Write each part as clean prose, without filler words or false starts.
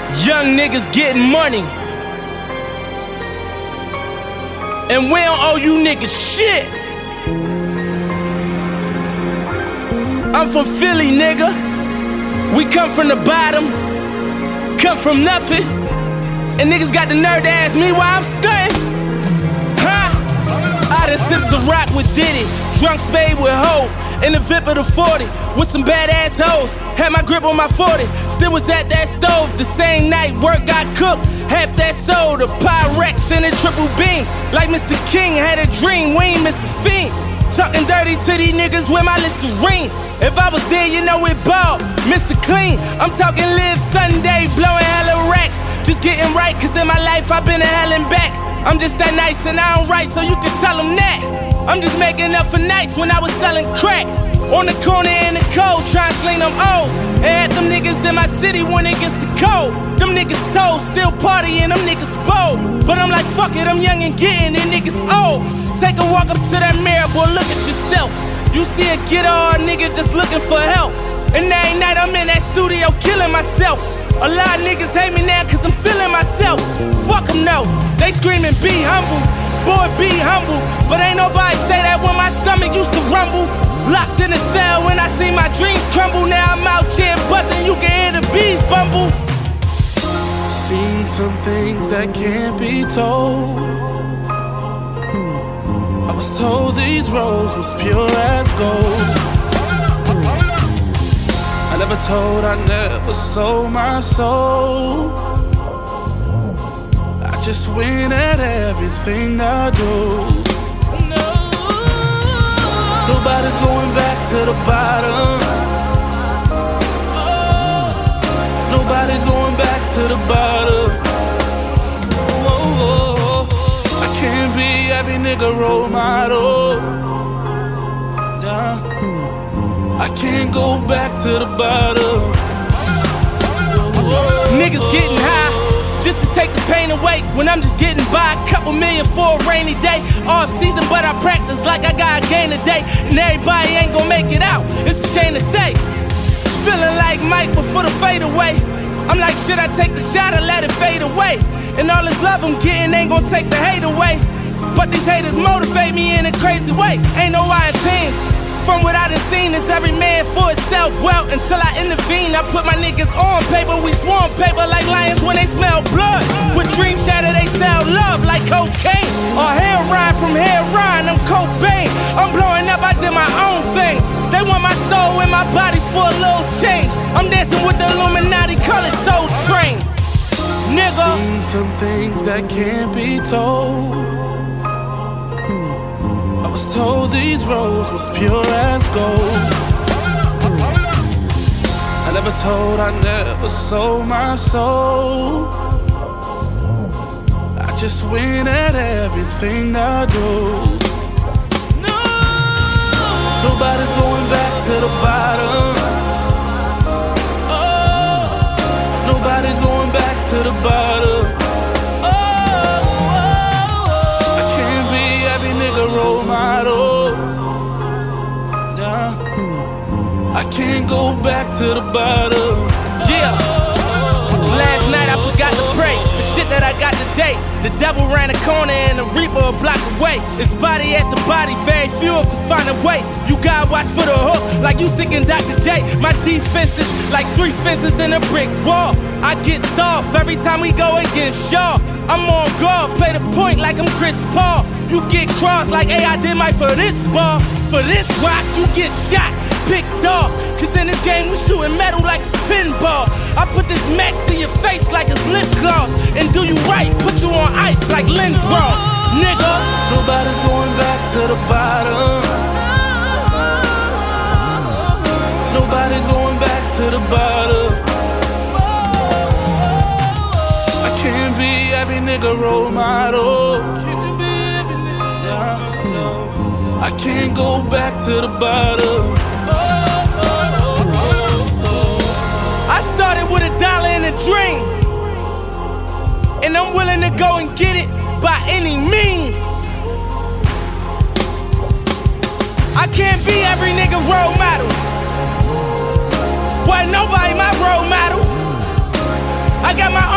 Young niggas getting money, and we don't owe you niggas shit. I'm from Philly, nigga. We come from the bottom, come from nothing, and niggas got the nerve to ask me why I'm stunting. Huh? I done sipped some rock with Diddy, drunk spade with Hov, in the VIP of the 40, with some badass hoes. Had my grip on my 40, still was at that stove. The same night work got cooked, half that soda, Pyrex in a triple beam. Like Mr. King had a dream, we ain't miss a fiend. Talking dirty to these niggas with my Listerine. If I was there, you know it ball, Mr. Clean. I'm talking live Sunday, blowing hella racks. Just getting right, cause in my life I've been to hell and back. I'm just that nice and I don't write, so you can tell them that. I'm just making up for nights when I was selling crack. On the corner in the cold, trying to sling them O's. And had them niggas in my city when it gets too cold. Them niggas told, still partying, them niggas bold. But I'm like, fuck it, I'm young and getting it, niggas old. Take a walk up to that mirror, boy, look at yourself. You see a get-all nigga just looking for help. And every night I'm in that studio killing myself. A lot of niggas hate me now cause I'm feeling myself. Fuck them no, they screaming be humble. Boy, be humble. But ain't nobody say that when my stomach used to rumble. Locked in a cell when I see my dreams crumble. Now I'm out here buzzing, you can hear the bees bumble. Seen some things that can't be told. I was told these roads was pure as gold. I never told, I never sold my soul. I just win at everything I do. Nobody's going back to the bottom. Nobody's going back to the bottom. Whoa, I can't be every nigga role model. Yeah. I can't go back to the bottom. Niggas getting high just to take the pain away, when I'm just getting by a couple million for a rainy day. Off season, but I practice like I got a game today. And everybody ain't gon' make it out, it's a shame to say. Feeling like Mike before the fade away. I'm like, should I take the shot or let it fade away? And all this love I'm getting ain't gon' take the hate away. But these haters motivate me in a crazy way. Ain't no I team. From what I done seen, is every man for itself. Well, until I intervene, I put my niggas on paper. We swarm paper like lions when they smell blood. With dreams shattered, they sell love like cocaine. Or heroin from heroin, I'm Cobain. I'm blowing up, I did my own thing. They want my soul in my body for a little change. I'm dancing with the Illuminati, call it Soul Train. Nigga. Seen some things that can't be told. I was told these roads was pure as gold. I never told, I never sold my soul. I just win at everything I do. No, nobody's going back to the bottom. Oh, nobody's going back to the bottom. Role model, yeah. I can't go back to the bottom. Yeah. Last night I forgot to pray for shit that I got today. The devil ran a corner and the reaper a block away. It's body at the body, very few of us find a way. You gotta watch for the hook, like you sticking Dr. J. My defense is like 3 fences in a brick wall. I get soft every time we go against y'all. I'm on guard, play the point like I'm Chris Paul. You get crossed like, hey, I did my for this ball. For this rock, you get shot, picked off. Cause in this game, we shooting metal like it's pinball. I put this Mac to your face like it's lip gloss. And do you right, put you on ice like Lindros, nigga. Nobody's going back to the bottom. Nobody's going back to the bottom. I can't be every nigga role model. I can't go back to the bottom. I started with $1 and a dream, and I'm willing to go and get it by any means. I can't be every nigga role model. Well, nobody my role model. I got my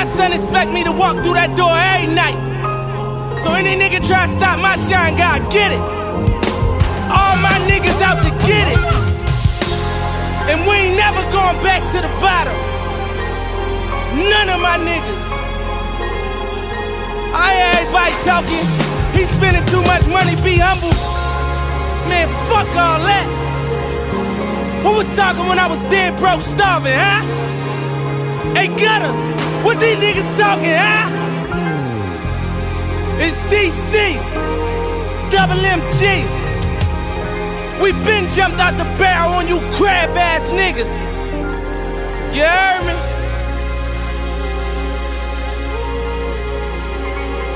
My son expect me to walk through that door every night. So any nigga try to stop my shine, God get it. All my niggas out to get it. And we ain't never going back to the bottom. None of my niggas. I hear everybody talking. He spending too much money, be humble. Man, fuck all that. Who was talking when I was dead broke starving, huh? Hey Gutter, what these niggas talking, huh? It's DC, Double MG. We been jumped out the barrel on you crab ass niggas. You heard me?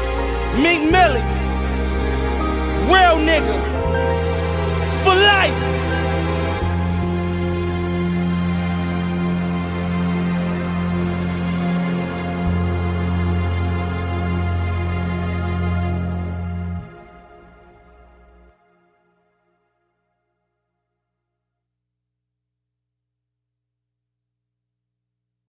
Meek Millie, real nigga, for life.